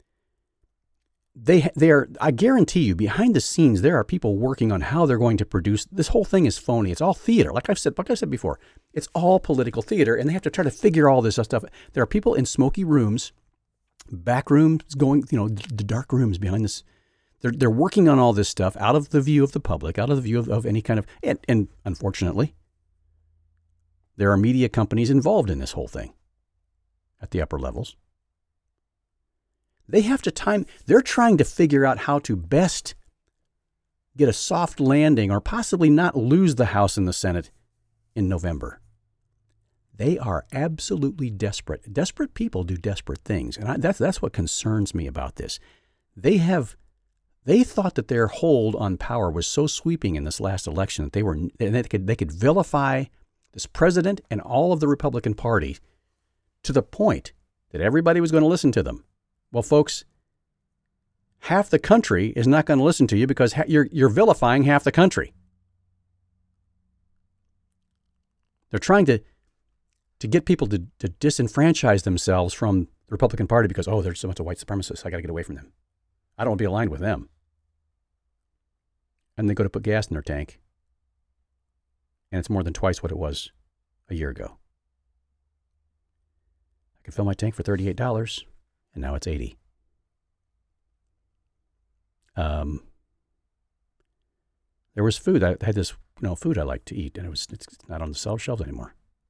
[SPEAKER 1] they they are. I guarantee you, behind the scenes, there are people working on how they're going to produce. This whole thing is phony. It's all theater. Like I've said, like I said before, it's all political theater, and they have to try to figure all this stuff. There are people in smoky rooms, back rooms, going, you know, the dark rooms behind this. They're they're working on all this stuff out of the view of the public, out of the view of, of any kind of, and, and unfortunately, there are media companies involved in this whole thing at the upper levels. They have to time, they're trying to figure out how to best get a soft landing or possibly not lose the House and the Senate in November. They are absolutely desperate. Desperate people do desperate things. And I, that's, that's what concerns me about this. They have They thought that their hold on power was so sweeping in this last election that they were and they could they could vilify this president and all of the Republican Party to the point that everybody was going to listen to them. Well, folks, half the country is not going to listen to you because ha- you're you're vilifying half the country. They're trying to to get people to, to disenfranchise themselves from the Republican Party because, oh, there's so much of white supremacists. I got to get away from them. I don't want to be aligned with them. And they go to put gas in their tank, and it's more than twice what it was a year ago. I could fill my tank for thirty-eight dollars, and now it's eighty dollars. Um, there was food. I had this, you know, food I like to eat, and it was it's not on the shelf shelves anymore.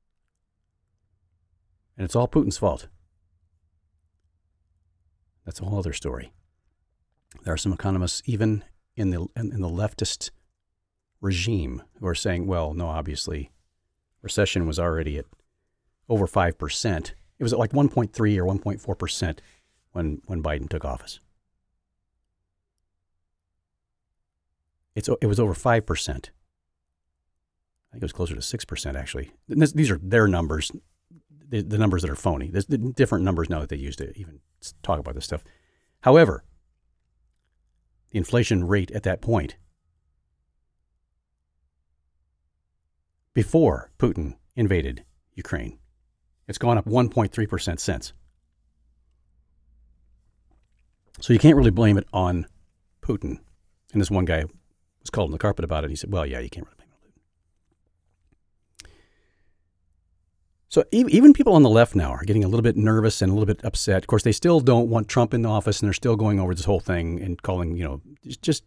[SPEAKER 1] And it's all Putin's fault. That's a whole other story. There are some economists, even in the in, in the leftist regime, who are saying, well, no, obviously, recession was already at over five percent. It was at like one point three or one point four percent when, when Biden took office. It's It was over five percent. I think it was closer to six percent, actually. This, these are their numbers, the, the numbers that are phony. There's different numbers now that they use to even talk about this stuff. However, the inflation rate at that point, before Putin invaded Ukraine, it's gone up one point three percent since. So you can't really blame it on Putin. And this one guy was called on the carpet about it. He said, well, yeah, you can't really blame it on Putin. So even people on the left now are getting a little bit nervous and a little bit upset. Of course, they still don't want Trump in the office, and they're still going over this whole thing and calling, you know, just,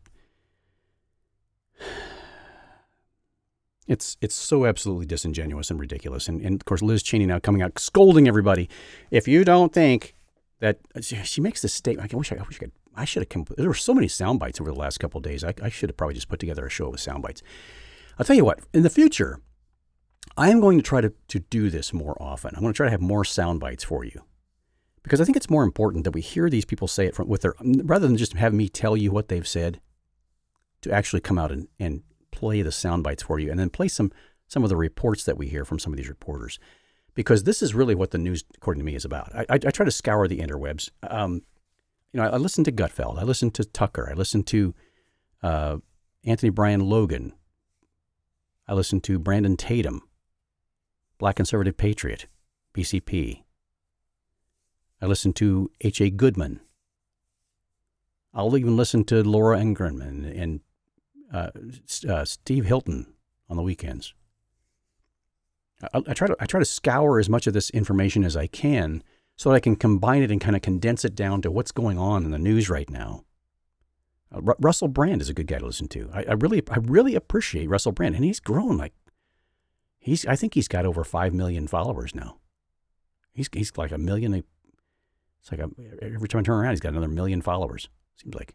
[SPEAKER 1] it's it's so absolutely disingenuous and ridiculous. And, and of course, Liz Cheney now coming out scolding everybody. If you don't think that, she makes this statement. I wish I, I wish I could. I should have come. There were so many sound bites over the last couple of days. I, I should have probably just put together a show with sound bites. I'll tell you what. In the future, I am going to try to, to do this more often. I'm going to try to have more sound bites for you, because I think it's more important that we hear these people say it from with their, rather than just have me tell you what they've said, to actually come out and, and play the sound bites for you, and then play some some of the reports that we hear from some of these reporters, because this is really what the news, according to me, is about. I, I, I try to scour the interwebs. Um, you know, I, I listen to Gutfeld. I listen to Tucker. I listen to uh, Anthony Bryan Logan. I listen to Brandon Tatum, Black Conservative Patriot, B C P. I listen to H A. Goodman. I'll even listen to Laura Ingraham and, and uh, uh, Steve Hilton on the weekends. I, I try to I try to scour as much of this information as I can so that I can combine it and kind of condense it down to what's going on in the news right now. Uh, R- Russell Brand is a good guy to listen to. I, I really I really appreciate Russell Brand, and he's grown like he's I think he's got over five million followers now. He's he's like a million. It's like a, every time I turn around, he's got another million followers. Seems like.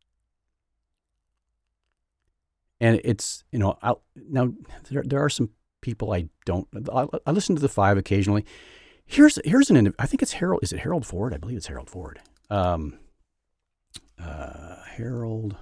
[SPEAKER 1] And it's, you know, I'll, now there there are some people I don't. I, I listen to the Five occasionally. Here's here's an. I think it's Harold. Is it Harold Ford? I believe it's Harold Ford. Um, uh, Harold.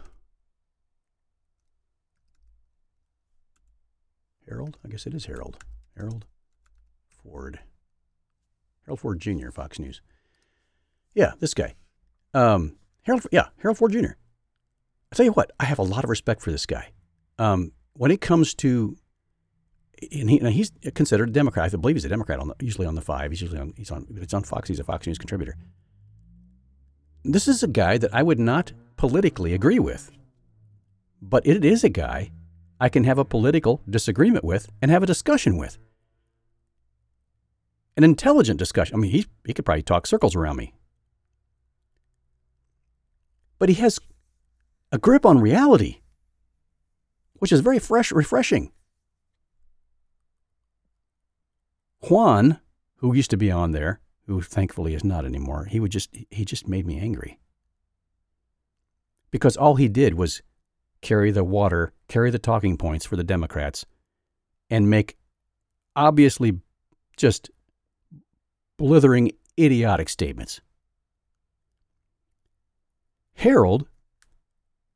[SPEAKER 1] Harold. I guess it is Harold. Harold Ford. Harold Ford Junior Fox News. Yeah, this guy. Um, Harold. Yeah, Harold Ford Junior I'll tell you what. I have a lot of respect for this guy. Um, when it comes to, and, he, and he's considered a Democrat. I believe he's a Democrat. On the, usually on the Five. He's usually on. He's on. It's on Fox. He's a Fox News contributor. This is a guy that I would not politically agree with, but it is a guy I can have a political disagreement with and have a discussion with. An intelligent discussion. I mean, he he could probably talk circles around me, but he has a grip on reality, which is very fresh, refreshing. Juan, who used to be on there, who thankfully is not anymore, he would just he just made me angry. Because all he did was carry the water, carry the talking points for the Democrats, and make obviously just blithering, idiotic statements. Harold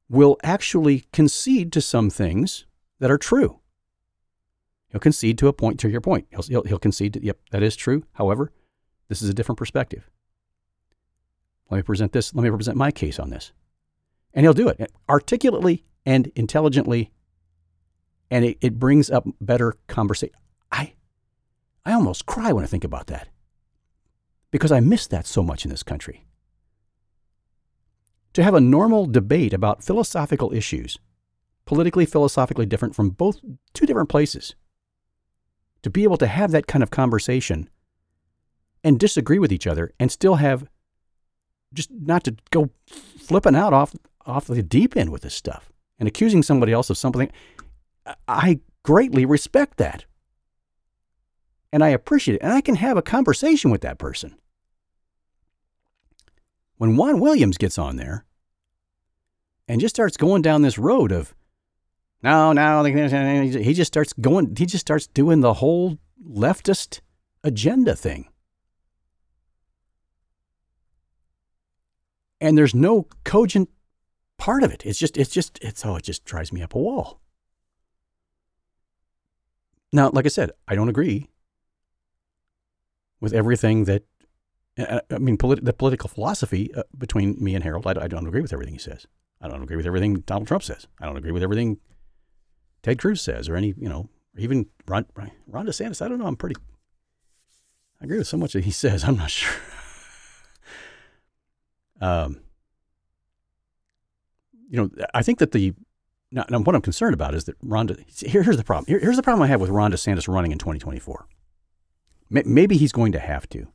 [SPEAKER 1] will actually concede to some things that are true. He'll concede to a point, to your point. He'll, he'll, he'll concede to, yep, that is true. However, this is a different perspective. Let me present this. Let me present my case on this. And he'll do it articulately and intelligently. And it, it brings up better conversation. I, I almost cry when I think about that. Because I miss that so much in this country. To have a normal debate about philosophical issues, politically, philosophically different from both two different places. To be able to have that kind of conversation and disagree with each other and still have, just not to go flipping out off, off the deep end with this stuff and accusing somebody else of something. I greatly respect that. And I appreciate it. And I can have a conversation with that person. When Juan Williams gets on there and just starts going down this road of, no, no, he just starts going, he just starts doing the whole leftist agenda thing. And there's no cogent part of it. It's just, it's just, it's, oh, it just drives me up a wall. Now, like I said, I don't agree with everything that, I mean, polit- the political philosophy uh, between me and Harold, I, I don't agree with everything he says. I don't agree with everything Donald Trump says. I don't agree with everything Ted Cruz says, or any, you know, or even Ron, Ron DeSantis. I don't know. I'm pretty, I agree with so much that he says. I'm not sure. um, you know, I think that the, now, now what I'm concerned about is that Ron, De, here, here's the problem. Here, here's the problem I have with Ron DeSantis running in twenty twenty-four. Maybe he's going to have to.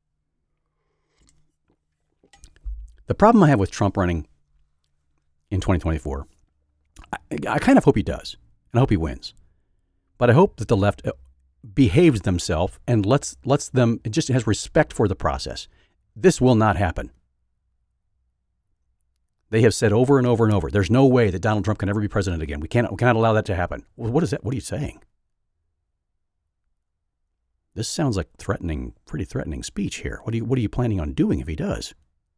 [SPEAKER 1] The problem I have with Trump running in twenty twenty-four, I, I kind of hope he does, and I hope he wins. But I hope that the left behaves themselves and lets lets them, it just has respect for the process. This will not happen. They have said over and over and over, there's no way that Donald Trump can ever be president again. We cannot, we cannot allow that to happen. Well, what is that? What are you saying? This sounds like threatening, pretty threatening speech here. What are you, what are you planning on doing if he does?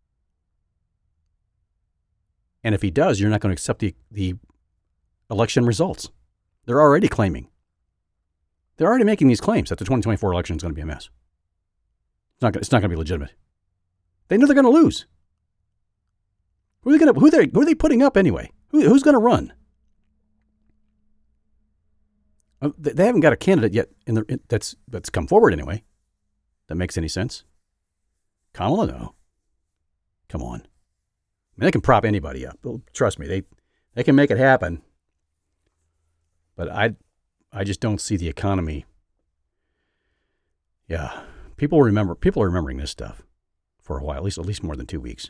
[SPEAKER 1] And if he does, you're not going to accept the, the election results. They're already claiming. They're already making these claims that the twenty twenty-four election is going to be a mess. It's not, it's not going to be legitimate. They know they're going to lose. Who are they going to, who, they, who are they putting up anyway? Who, who's going to run? They haven't got a candidate yet in the, that's that's come forward anyway. That makes any sense. Kamala, no. Come on. I mean, they can prop anybody up. Trust me, they they can make it happen. But I I just don't see the economy. Yeah, people remember. People are remembering this stuff for a while, at least at least more than two weeks.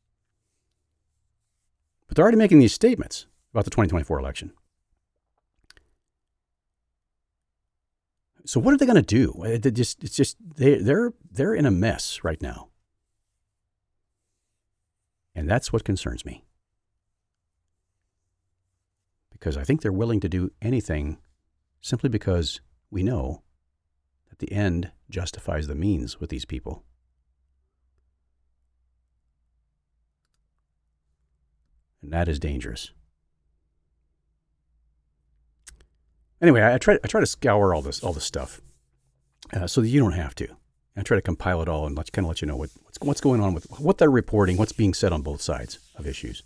[SPEAKER 1] But they're already making these statements about the twenty twenty-four election. So what are they going to do? It just, it's just they they're they're in a mess right now, and that's what concerns me. Because I think they're willing to do anything, simply because we know that the end justifies the means with these people. And that is dangerous. Anyway, I try I try to scour all this all this stuff uh, so that you don't have to. I try to compile it all and let, kind of let you know what, what's what's going on with what they're reporting, what's being said on both sides of issues.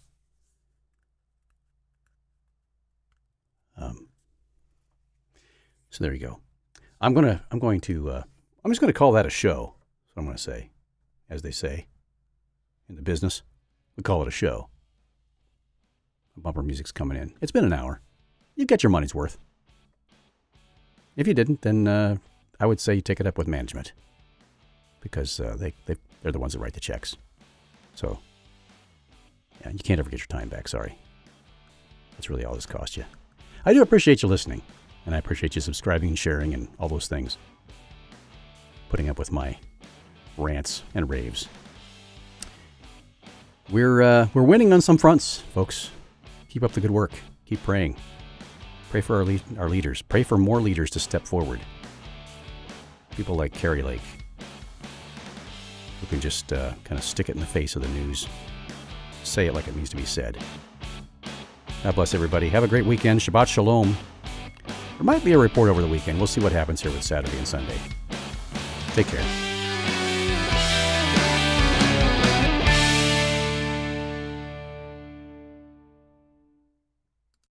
[SPEAKER 1] Um, so there you go. I'm gonna I'm going to uh, I'm just going to call that a show. That's what I'm going to say, as they say in the business. We call it a show. Bumper music's coming in. It's been an hour. You get your money's worth. If you didn't, then uh, I would say you take it up with management, because uh, they, they, they're the ones that write the checks. So, yeah, you can't ever get your time back, sorry. That's really all this cost you. I do appreciate you listening, and I appreciate you subscribing and sharing and all those things. Putting up with my rants and raves. We're, uh, we're winning on some fronts, folks. Keep up the good work. Keep praying. Pray for our le- our leaders. Pray for more leaders to step forward. People like Kari Lake, who can just uh, kind of stick it in the face of the news, say it like it needs to be said. God bless everybody. Have a great weekend. Shabbat Shalom. There might be a report over the weekend. We'll see what happens here with Saturday and Sunday. Take care.